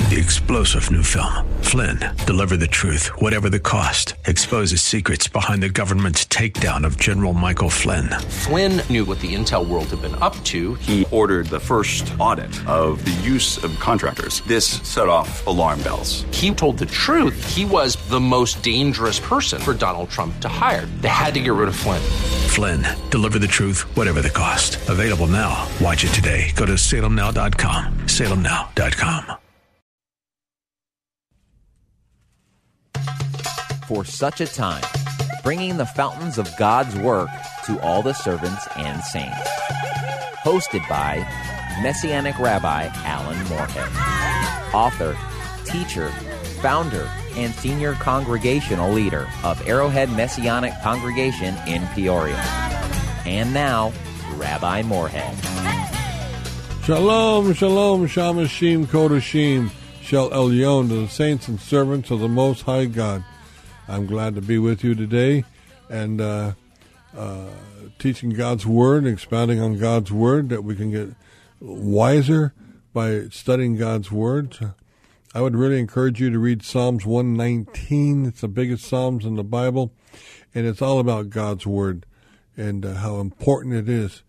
The explosive new film, Flynn, deliver the truth, whatever the cost, exposes secrets behind the government's takedown of General Michael Flynn. Flynn knew what the intel world had been up to. He ordered the first audit of the use of contractors. This set off alarm bells. He told the truth. He was the most dangerous person for Donald Trump to hire. They had to get rid of Flynn. Flynn, deliver the truth, whatever the cost. Available now. Watch it today. Go to salemnow.com. salemnow.com. For such a time, bringing the fountains of God's work to all the servants and saints. Hosted by Messianic Rabbi Alan Moorhead, author, teacher, founder, and senior congregational leader of Arrowhead Messianic Congregation in Peoria. And now, Rabbi Moorhead. Shalom, shalom, shamashim, kodashim, shel elyon, to the saints and servants of the Most High God. I'm glad to be with you today and teaching God's Word, expounding on God's Word, that we can get wiser by studying God's Word. I would really encourage you to read Psalms 119. It's the biggest Psalms in the Bible, and it's all about God's Word and how important it is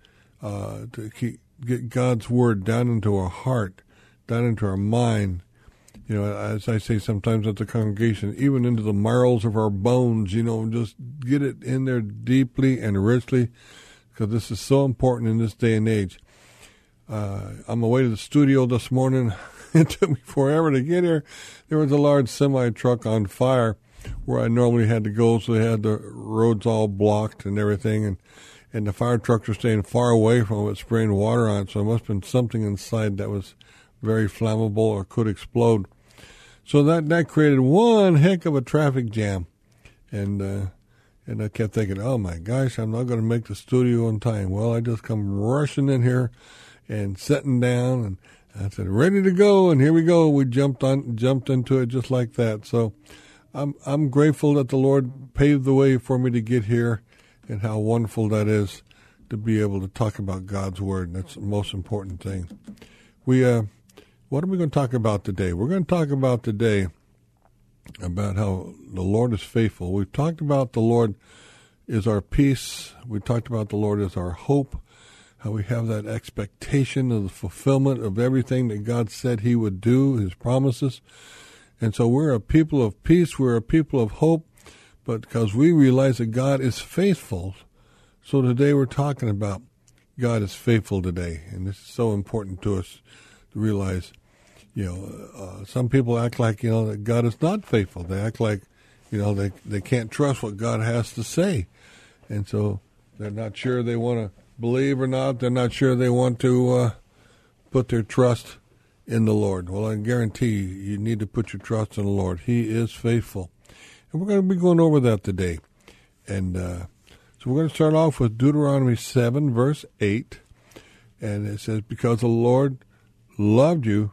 to get God's Word down into our heart, down into our mind. You know, as I say sometimes at the congregation, even into the marrows of our bones, you know, just get it in there deeply and richly, because this is so important in this day and age. On my way to the studio this morning, it took me forever to get here. There was a large semi-truck on fire where I normally had to go, so they had the roads all blocked and everything, and the fire trucks were staying far away from it, spraying water on it, so there must have been something inside that was very flammable or could explode. So that created one heck of a traffic jam, and I kept thinking, oh my gosh, I'm not going to make the studio on time. Well, I just come rushing in here and sitting down, and I said, ready to go, and here we go. We jumped into it just like that. So I'm grateful that the Lord paved the way for me to get here, and how wonderful that is to be able to talk about God's Word. That's the most important thing. What are we going to talk about today? We're going to talk about today about how the Lord is faithful. We've talked about the Lord is our peace. We talked about the Lord is our hope, how we have that expectation of the fulfillment of everything that God said he would do, his promises. And so we're a people of peace. We're a people of hope, but because we realize that God is faithful. So today we're talking about God is faithful today. And this is so important to us to realize. You know, some people act like, you know, that God is not faithful. They act like, you know, they can't trust what God has to say. And so they're not sure they want to believe or not. They're not sure they want to put their trust in the Lord. Well, I guarantee you need to put your trust in the Lord. He is faithful. And we're going to be going over that today. And so we're going to start off with Deuteronomy 7, verse 8. And it says, because the Lord loved you,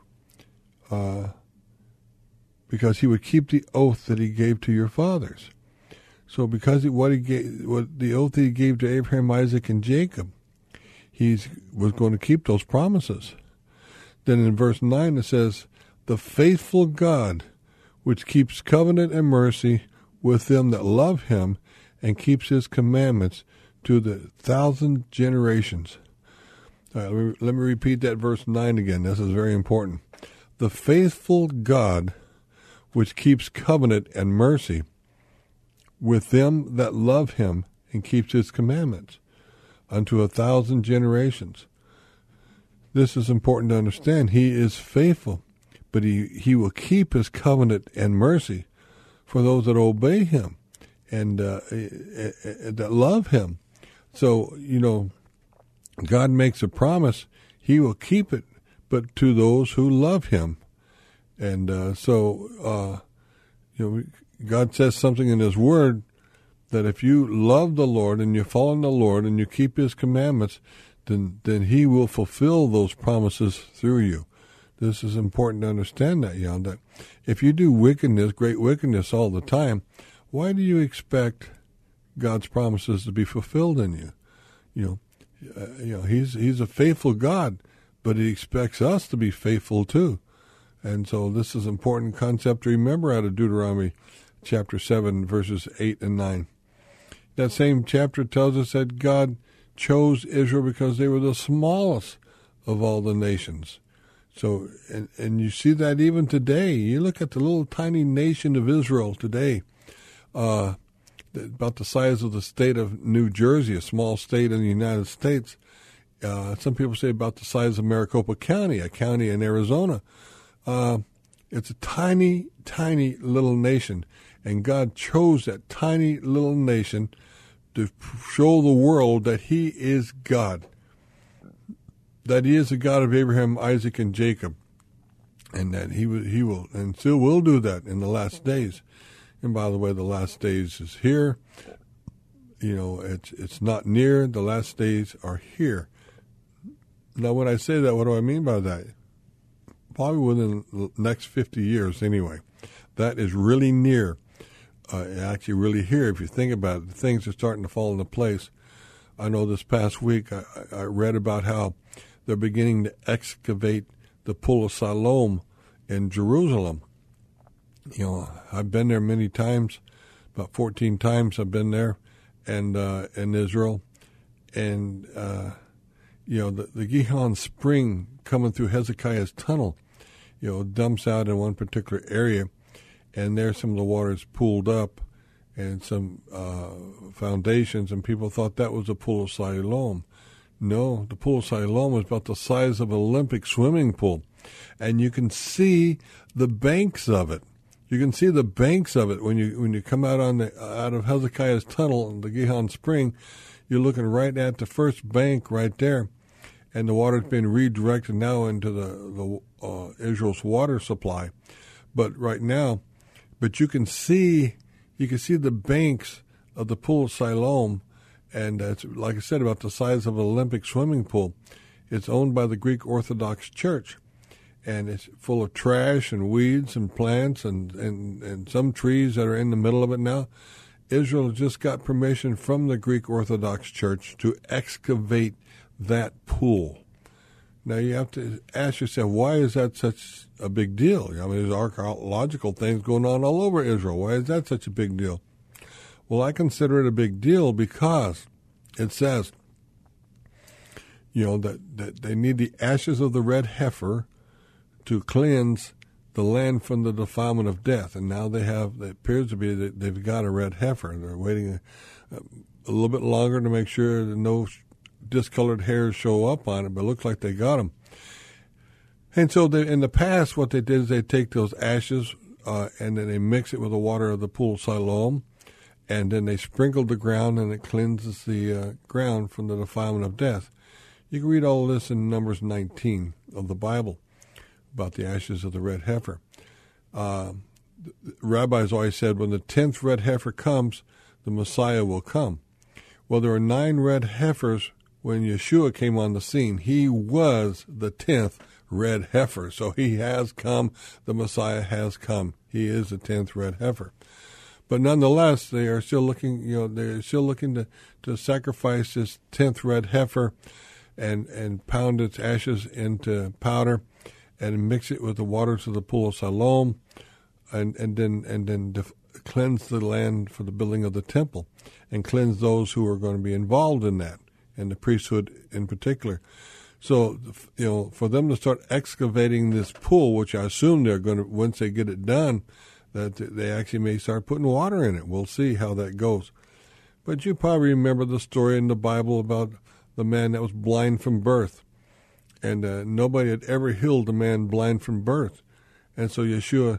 because he would keep the oath that he gave to your fathers. So because the oath that he gave to Abraham, Isaac, and Jacob, he was going to keep those promises. Then in verse 9 it says, the faithful God, which keeps covenant and mercy with them that love him and keeps his commandments to the 1,000 generations. All right, let me repeat that verse 9 again. This is very important. The faithful God, which keeps covenant and mercy with them that love him and keeps his commandments unto 1,000 generations. This is important to understand. He is faithful, but he will keep his covenant and mercy for those that obey him and that love him. So, you know, God makes a promise. He will keep it, but to those who love him. And you know, God says something in his word that if you love the Lord and you follow the Lord and you keep his commandments, then he will fulfill those promises through you. This is important to understand that, Jan, that if you do wickedness, great wickedness all the time, why do you expect God's promises to be fulfilled in you? You know, he's a faithful God, but he expects us to be faithful too. And so this is an important concept to remember out of Deuteronomy chapter 7, verses 8 and 9. That same chapter tells us that God chose Israel because they were the smallest of all the nations. So, and you see that even today. You look at the little tiny nation of Israel today, about the size of the state of New Jersey, a small state in the United States. Some people say about the size of Maricopa County, a county in Arizona. It's a tiny, tiny little nation, and God chose that tiny little nation to show the world that He is God, that He is the God of Abraham, Isaac, and Jacob, and that He will and still will do that in the last days. And by the way, the last days is here. It's not near. The last days are here. Now, when I say that, what do I mean by that? Probably within the next 50 years anyway. That is really near. Actually really here, if you think about it. Things are starting to fall into place. I know this past week I read about how they're beginning to excavate the Pool of Siloam in Jerusalem. I've been there many times, about 14 times I've been there, and in Israel. And, the Gihon Spring coming through Hezekiah's tunnel, dumps out in one particular area, and there some of the water is pooled up and some foundations, and people thought that was the Pool of Siloam. No, the Pool of Siloam was about the size of an Olympic swimming pool, and you can see the banks of it. You can see the banks of it when you come out out of Hezekiah's tunnel in the Gihon Spring. You're looking right at the first bank right there, and the water's been redirected now into the Israel's water supply. But you can see the banks of the Pool of Siloam, and it's, like I said, about the size of an Olympic swimming pool. It's owned by the Greek Orthodox Church, and it's full of trash and weeds and plants and some trees that are in the middle of it now. Israel just got permission from the Greek Orthodox Church to excavate that pool. Now, you have to ask yourself, why is that such a big deal? I mean, there's archaeological things going on all over Israel. Why is that such a big deal? Well, I consider it a big deal because it says, that they need the ashes of the red heifer to cleanse the land from the defilement of death. And now it appears to be that they've got a red heifer. They're waiting a little bit longer to make sure that no discolored hairs show up on it, but it looks like they got them. And so in the past, what they did is they take those ashes and then they mix it with the water of the Pool of Siloam, and then they sprinkle the ground, and it cleanses the ground from the defilement of death. You can read all this in Numbers 19 of the Bible about the ashes of the red heifer. Rabbis always said when the 10th red heifer comes, the Messiah will come. Well, there were 9 red heifers when Yeshua came on the scene. He was the 10th red heifer. So he has come. The Messiah has come. He is the 10th red heifer. But nonetheless, they are still looking, they're still looking to sacrifice this 10th red heifer and pound its ashes into powder and mix it with the waters of the Pool of Siloam and then cleanse the land for the building of the temple and cleanse those who are going to be involved in that, and the priesthood in particular. So, for them to start excavating this pool, which I assume they're going to, once they get it done, that they actually may start putting water in it. We'll see how that goes. But you probably remember the story in the Bible about the man that was blind from birth. And nobody had ever healed a man blind from birth. And so Yeshua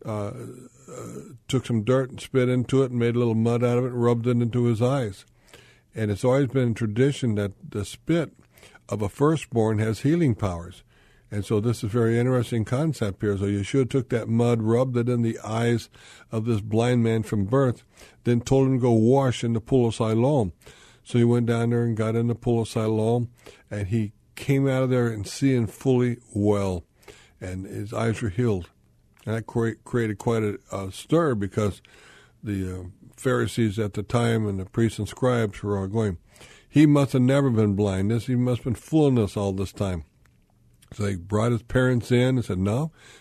took some dirt and spit into it and made a little mud out of it and rubbed it into his eyes. And it's always been a tradition that the spit of a firstborn has healing powers. And so this is a very interesting concept here. So Yeshua took that mud, rubbed it in the eyes of this blind man from birth, then told him to go wash in the Pool of Siloam. So he went down there and got in the Pool of Siloam, and he came out of there and seeing fully well, and his eyes were healed. And that created quite a stir, because the Pharisees at the time and the priests and scribes were all going, he must have never been blind. He must have been fooling us all this time. So they brought his parents in and said, no,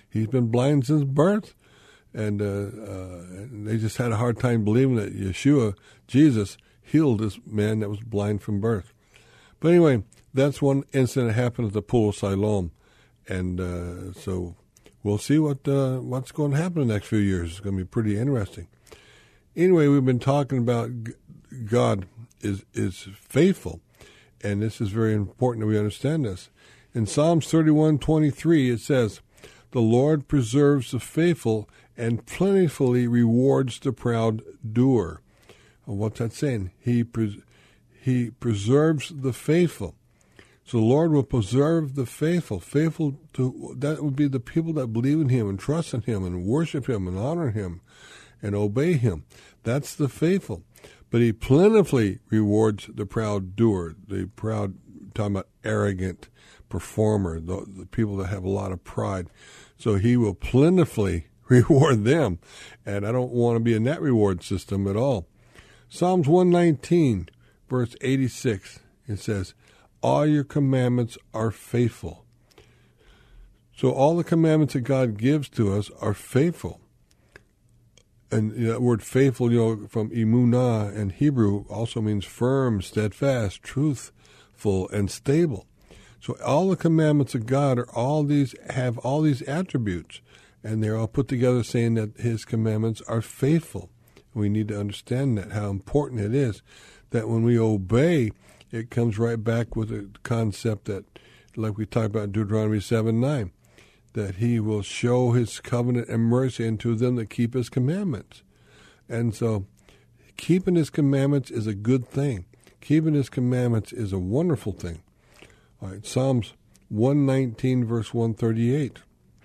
He's been blind since birth. And they just had a hard time believing that Yeshua, Jesus, healed this man that was blind from birth. But anyway, that's one incident that happened at the Pool of Siloam. And so we'll see what's going to happen in the next few years. It's going to be pretty interesting. Anyway, we've been talking about God is faithful. And this is very important that we understand this. In Psalms 31:23, it says, "The Lord preserves the faithful and plentifully rewards the proud doer." What's that saying? He preserves the faithful. So the Lord will preserve the faithful. That would be the people that believe in Him and trust in Him and worship Him and honor Him and obey Him. That's the faithful. But He plentifully rewards the proud doer, the proud, talking about arrogant performer, the people that have a lot of pride. So He will plentifully reward them. And I don't want to be in that reward system at all. Psalms 119, verse 86, it says, "All your commandments are faithful." So all the commandments that God gives to us are faithful. And that word faithful, from emunah in Hebrew, also means firm, steadfast, truthful, and stable. So all the commandments of God have all these attributes, and they're all put together saying that His commandments are faithful. We need to understand that, how important it is that when we obey, it comes right back with a concept that, like we talked about in Deuteronomy 7:9, that He will show His covenant and mercy unto them that keep His commandments. And so keeping His commandments is a good thing. Keeping His commandments is a wonderful thing. All right, Psalms 119, verse 138.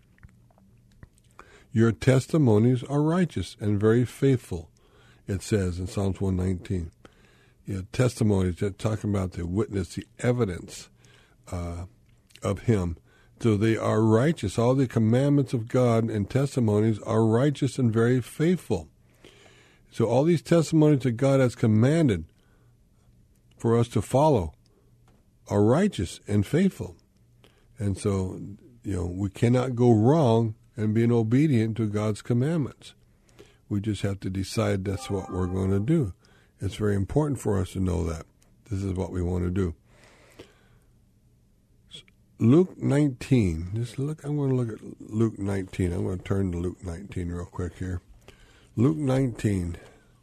"Your testimonies are righteous and very faithful," it says in Psalms 119. Testimonies, that talking about the witness, the evidence of Him. So they are righteous. All the commandments of God and testimonies are righteous and very faithful. So all these testimonies that God has commanded for us to follow are righteous and faithful. And so, we cannot go wrong in being obedient to God's commandments. We just have to decide that's what we're going to do. It's very important for us to know that. This is what we want to do. Luke 19. I'm going to look at Luke 19. I'm going to turn to Luke 19 real quick here. Luke 19.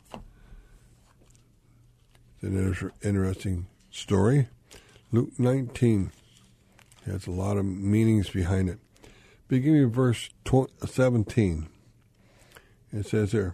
It's an interesting story. Luke 19 has a lot of meanings behind it. Beginning of verse 17. It says here,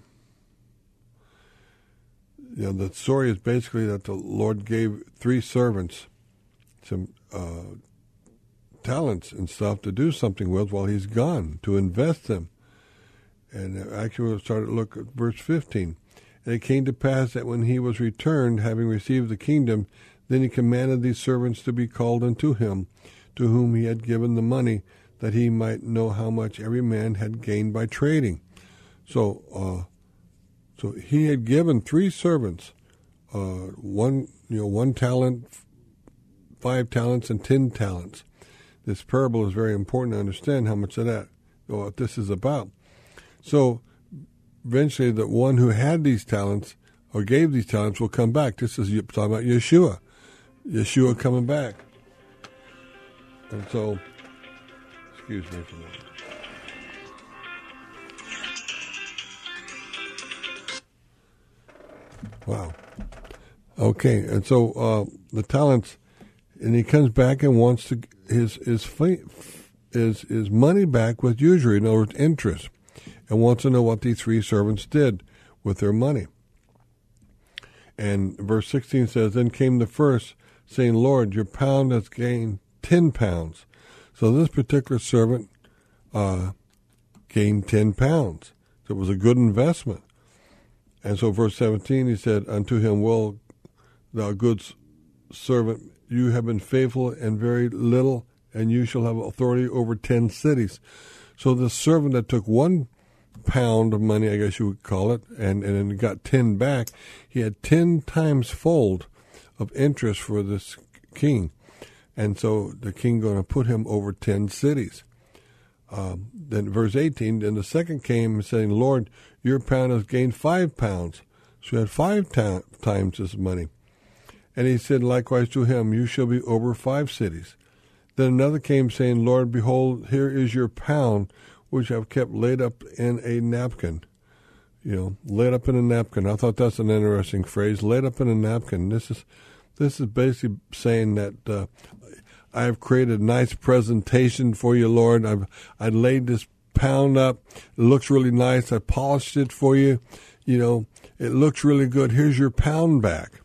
the story is basically that the Lord gave 3 servants some talents and stuff to do something with while He's gone, to invest them. And actually we'll start to look at verse 15. "And it came to pass that when he was returned, having received the kingdom, then he commanded these servants to be called unto him, to whom he had given the money, that he might know how much every man had gained by trading." So he had given 3 servants, one talent, 5 talents, and 10 talents. This parable is very important to understand how much of that, what this is about. So eventually the one who had these talents or gave these talents will come back. This is talking about Yeshua. Yeshua coming back. And so, excuse me for a minute. Wow. Okay, and so the talents, and he comes back and wants to his money back with usury, in other words, interest, and wants to know what these 3 servants did with their money. And verse 16 says, "Then came the first, saying, Lord, your pound has gained 10 pounds. So this particular servant gained 10 pounds. So it was a good investment. And so verse 17, he said, "Unto him, well, thou good servant, you have been faithful in very little, and you shall have authority over 10 cities. So the servant that took 1 pound of money, I guess you would call it, and then got 10 back, he had 10 times fold of interest for this king. And so the king going to put him over 10 cities. Then verse 18, then the second came saying, Lord, your pound has gained 5 pounds. So he had 5 times his money. And he said likewise to him, you shall be over 5 cities. Then another came saying, Lord, behold, here is your pound, which I've kept laid up in a napkin. Laid up in a napkin. I thought that's an interesting phrase, laid up in a napkin. This is basically saying that I have created a nice presentation for you, Lord. I laid this pound up. It looks really nice. I polished it for you. It looks really good. Here's your pound back.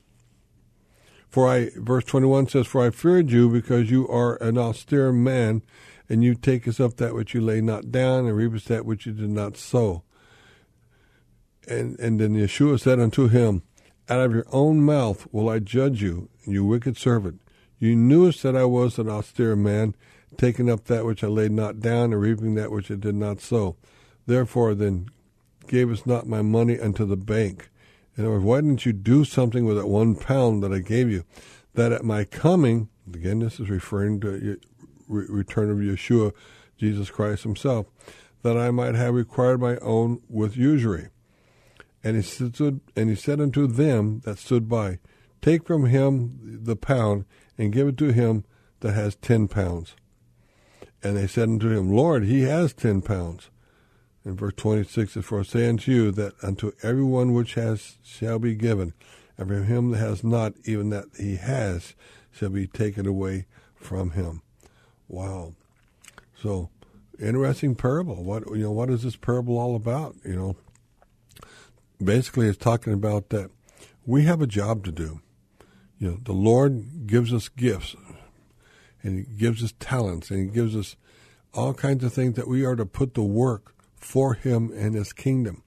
Verse 21 says, for I feared you because you are an austere man, and you takest up that which you lay not down, and reapest that which you did not sow. And then Yeshua said unto him, out of your own mouth will I judge you, you wicked servant. You knewest that I was an austere man, taking up that which I laid not down, and reaping that which I did not sow. Therefore then gavest not my money unto the bank. In other words, why didn't you do something with that 1 pound that I gave you, that at my coming, again this is referring to return of Yeshua, Jesus Christ himself, that I might have required my own with usury. And he said unto them that stood by, take from him the pound, and give it to him that has 10 pounds. And they said unto him, Lord, he has 10 pounds. In verse 26, for I say unto you that unto every one which has shall be given, and from him that has not, even that he has, shall be taken away from him. Wow. So, interesting parable. What is this parable all about? Basically it's talking about that we have a job to do. The Lord gives us gifts, and he gives us talents, and he gives us all kinds of things that we are to put to work for him and his kingdom.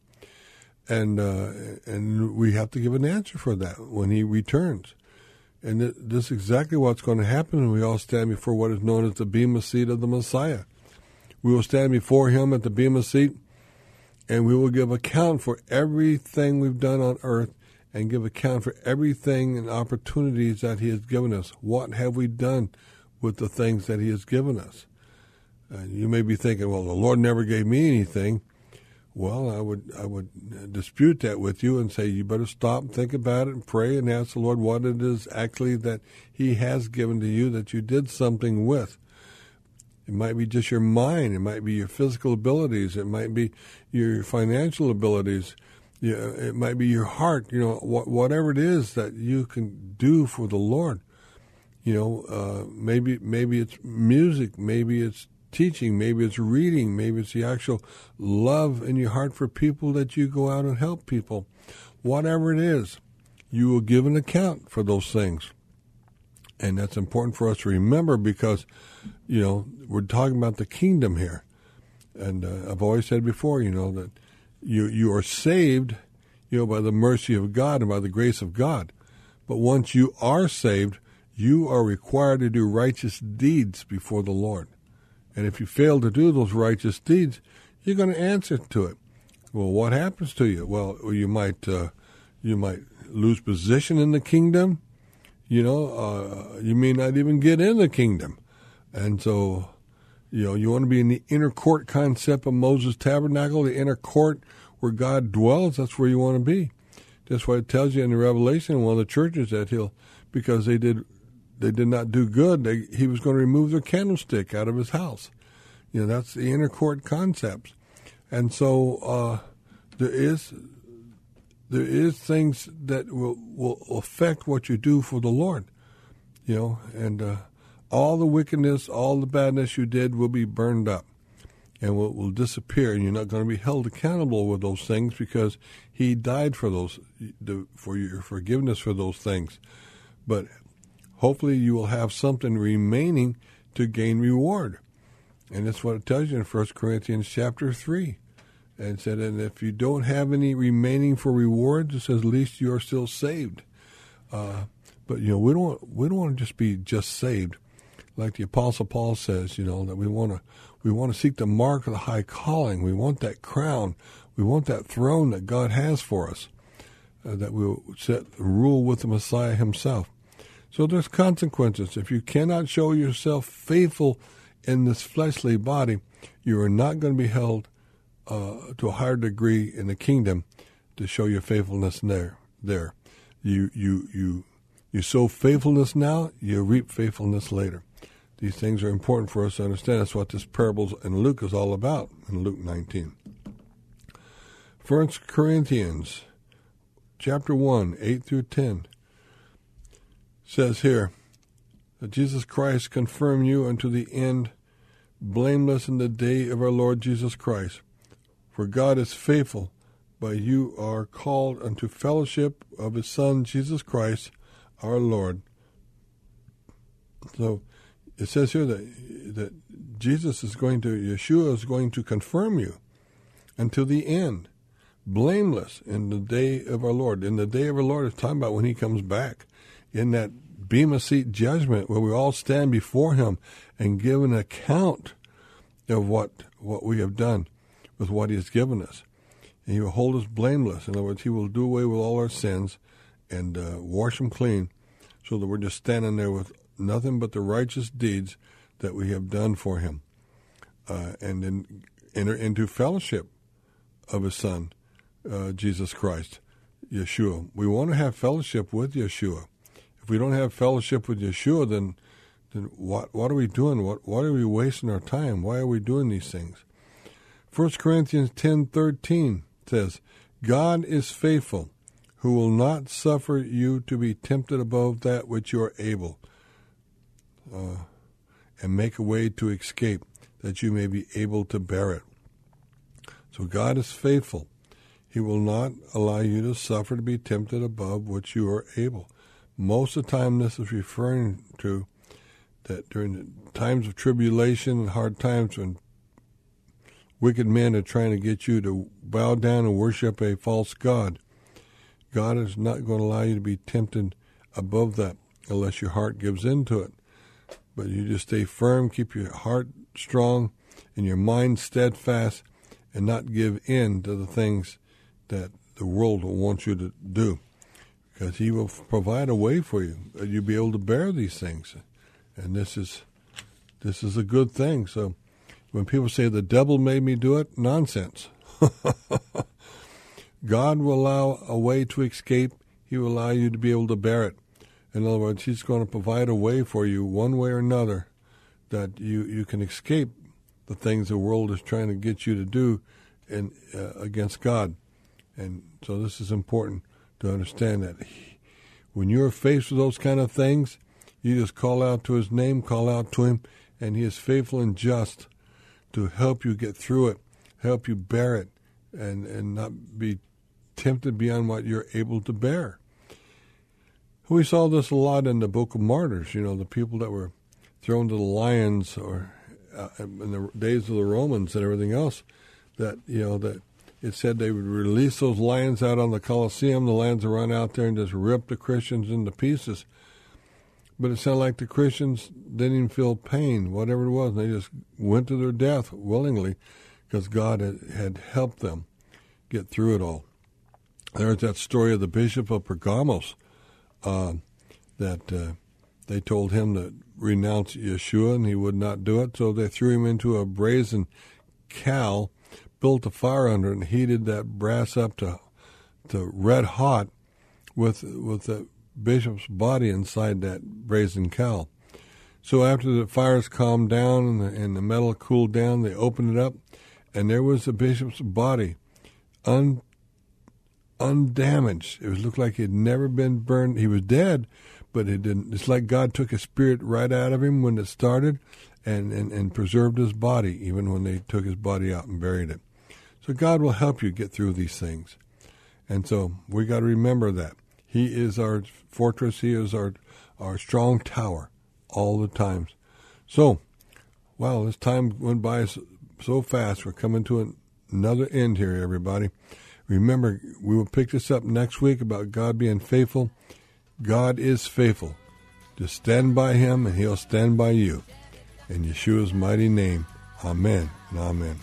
And we have to give an answer for that when he returns. And this is exactly what's going to happen when we all stand before what is known as the Bema seat of the Messiah. We will stand before him at the Bema seat, and we will give account for everything we've done on earth, and give account for everything and opportunities that he has given us. What have we done with the things that he has given us? You may be thinking, well, the Lord never gave me anything. Well, I would dispute that with you and say you better stop and think about it and pray and ask the Lord what it is actually that he has given to you that you did something with. It might be just your mind. It might be your physical abilities. It might be your financial abilities. It might be your heart. Whatever it is that you can do for the Lord. Maybe it's music. Maybe it's teaching, maybe it's reading, maybe it's the actual love in your heart for people that you go out and help people. Whatever it is, you will give an account for those things. And that's important for us to remember because, we're talking about the kingdom here. And I've always said before, that you are saved, by the mercy of God and by the grace of God. But once you are saved, you are required to do righteous deeds before the Lord. And if you fail to do those righteous deeds, you're going to answer to it. Well, what happens to you? Well, you might lose position in the kingdom. You may not even get in the kingdom. And so, you want to be in the inner court concept of Moses' tabernacle, the inner court where God dwells. That's where you want to be. That's why it tells you in the Revelation, one of the churches that because they did not do good, he was going to remove their candlestick out of his house. That's the inner court concepts. And so there is things that will affect what you do for the Lord. And all the wickedness, all the badness you did will be burned up and will disappear, and you're not going to be held accountable with those things because he died for your forgiveness for those things. But hopefully you will have something remaining to gain reward. And that's what it tells you in 1 Corinthians chapter 3. And it said, and if you don't have any remaining for rewards, it says, at least you are still saved. But, we don't want to just be saved. Like the Apostle Paul says, that we want to seek the mark of the high calling. We want that crown. We want that throne that God has for us, that we'll rule with the Messiah himself. So there's consequences. If you cannot show yourself faithful in this fleshly body, You are not going to be held to a higher degree in the kingdom to show your faithfulness there. You sow faithfulness now, you reap faithfulness later. These things are important for us to understand. That's what this parable in Luke is all about, in Luke 19. 1 Corinthians chapter 1, 8 through 10 says here that Jesus Christ confirm you unto the end, blameless in the day of our Lord Jesus Christ. For God is faithful, but you are called unto fellowship of his Son, Jesus Christ, our Lord. So it says here that Yeshua is going to confirm you until the end, blameless in the day of our Lord. In the day of our Lord is talking about when he comes back, in that Bema Seat judgment where we all stand before him and give an account of what we have done with what he has given us. And he will hold us blameless. In other words, he will do away with all our sins and wash them clean, so that we're just standing there with nothing but the righteous deeds that we have done for him, and then enter into fellowship of his Son, Jesus Christ, Yeshua. We want to have fellowship with Yeshua. If we don't have fellowship with Yeshua, then what are we doing? Why are we wasting our time? Why are we doing these things? 1 Corinthians 10:13 says, God is faithful, who will not suffer you to be tempted above that which you are able, and make a way to escape, that you may be able to bear it. So God is faithful. He will not allow you to suffer to be tempted above what you are able. Most of the time this is referring to that during the times of tribulation and hard times when wicked men are trying to get you to bow down and worship a false god, God is not going to allow you to be tempted above that unless your heart gives into it. But you just stay firm, keep your heart strong and your mind steadfast, and not give in to the things that the world will want you to do. Because he will provide a way for you, that you'll be able to bear these things. And this is a good thing. So when people say the devil made me do it, nonsense. God will allow a way to escape. He will allow you to be able to bear it. In other words, he's going to provide a way for you, one way or another, that you can escape the things the world is trying to get you to do against God. And so this is important to understand that when you're faced with those kind of things, you just call out to his name, call out to him, and he is faithful and just to help you get through it, help you bear it, and not be tempted beyond what you're able to bear. We saw this a lot in the Book of Martyrs, the people that were thrown to the lions or in the days of the Romans and everything else, that it said they would release those lions out on the Colosseum. The lions would run out there and just rip the Christians into pieces. But it sounded like the Christians didn't even feel pain, whatever it was. They just went to their death willingly because God had helped them get through it all. There's that story of the Bishop of Pergamos that they told him to renounce Yeshua, and he would not do it. So they threw him into a brazen cow, built a fire under it, and heated that brass up to red hot with the bishop's body inside that brazen cow. So after the fires calmed down and the metal cooled down, they opened it up, and there was the bishop's body, undamaged. It looked like he had never been burned. He was dead, but it didn't. It's like God took his spirit right out of him when it started, and preserved his body even when they took his body out and buried it. So God will help you get through these things, and so we got to remember that he is our fortress. He is our strong tower all the times. So, wow, this time went by so fast. We're coming to another end here, everybody. Remember, we will pick this up next week about God being faithful. God is faithful. Just stand by him, and he'll stand by you. In Yeshua's mighty name, amen and amen.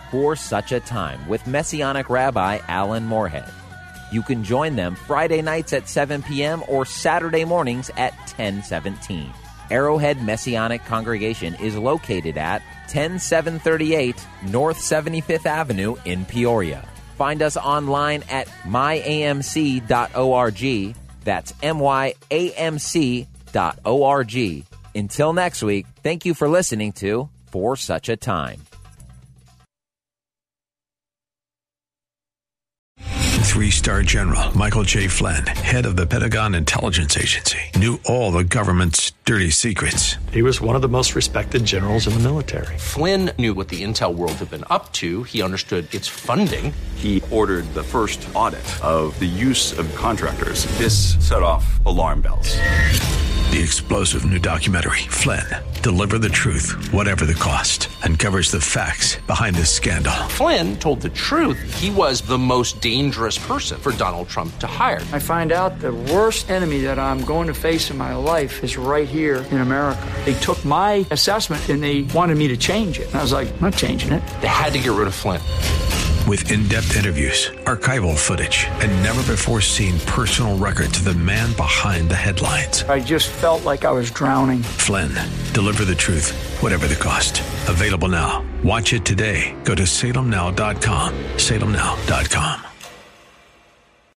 For Such a Time with Messianic Rabbi Alan Moorhead. You can join them Friday nights at 7 p.m. or Saturday mornings at 10:17. Arrowhead Messianic Congregation is located at 10738 North 75th Avenue in Peoria. Find us online at myamc.org. That's myamc.org. Until next week, thank you for listening to For Such a Time. Three-star General Michael J. Flynn, head of the Pentagon Intelligence Agency, knew all the government's dirty secrets. He was one of the most respected generals in the military. Flynn knew what the intel world had been up to. He understood its funding. He ordered the first audit of the use of contractors. This set off alarm bells. The explosive new documentary, Flynn, Deliver the Truth, Whatever the Cost, uncovers the facts behind this scandal. Flynn told the truth. He was the most dangerous person for Donald Trump to hire. I find out the worst enemy that I'm going to face in my life is right here in America. They took my assessment and they wanted me to change it. And I was like, I'm not changing it. They had to get rid of Flynn. With in-depth interviews, archival footage, and never-before-seen personal records of the man behind the headlines. I just felt like I was drowning. Flynn, Deliver the Truth, Whatever the Cost. Available now. Watch it today. Go to salemnow.com. salemnow.com.